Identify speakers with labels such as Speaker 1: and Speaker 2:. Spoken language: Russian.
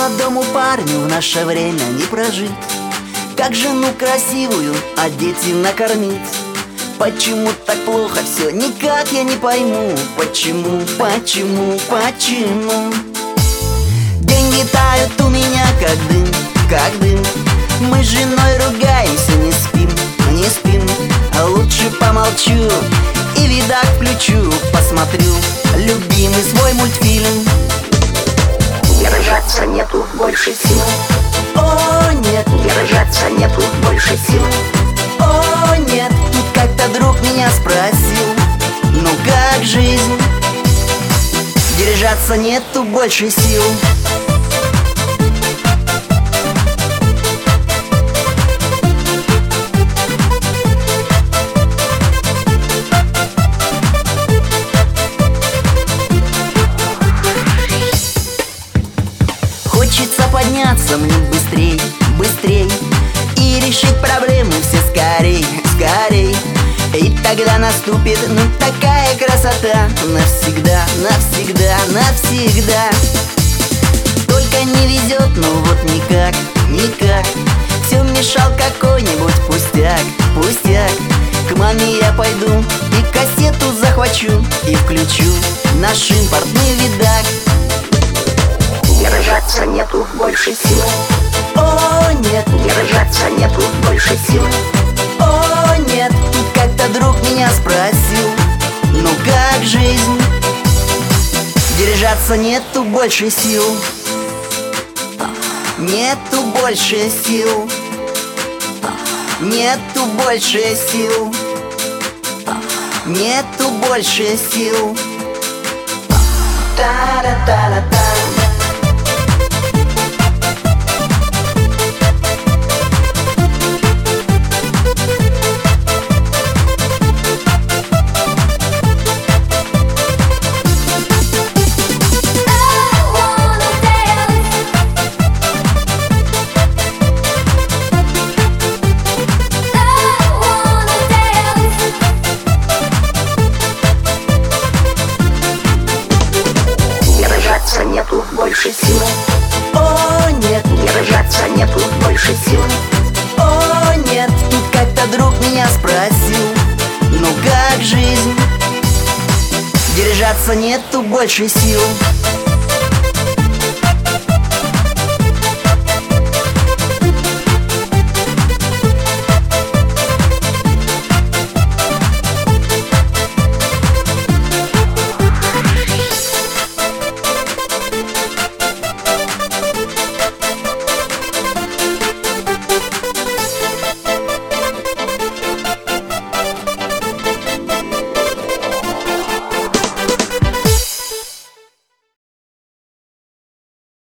Speaker 1: молодому парню в наше время не прожить. Как жену красивую одеть и накормить? Почему так плохо все, никак я не пойму. Почему? Деньги тают у меня как дым. Мы с женой ругаемся, не спим. А лучше помолчу и видак включу, посмотрю любимый свой мультфильм.
Speaker 2: Держаться нету больше сил.
Speaker 1: О, нет,
Speaker 2: Держаться нету больше сил.
Speaker 1: о, нет. Тут как-то друг меня спросил: ну как жизнь? Держаться нету больше сил. Хочется подняться мне быстрей и решить проблемы все скорей. И тогда наступит, такая красота. Навсегда. Только не везет, вот никак. Все мешал какой-нибудь пустяк. К маме я пойду и кассету захвачу и включу наш импортный видак.
Speaker 2: Держаться нету больше сил.
Speaker 1: О, нет,
Speaker 2: Держаться нету больше сил.
Speaker 1: о, нет. Тут как-то друг меня спросил: ну как жизнь? Держаться нету больше сил. Нету больше сил. Нету больше сил. Нету больше сил. Та-да-та-да-та.
Speaker 2: Держаться нету больше сил.
Speaker 1: О, нет,
Speaker 2: Держаться нету больше сил.
Speaker 1: о, нет. Тут как-то друг меня спросил: ну как жизнь? Держаться нету больше сил.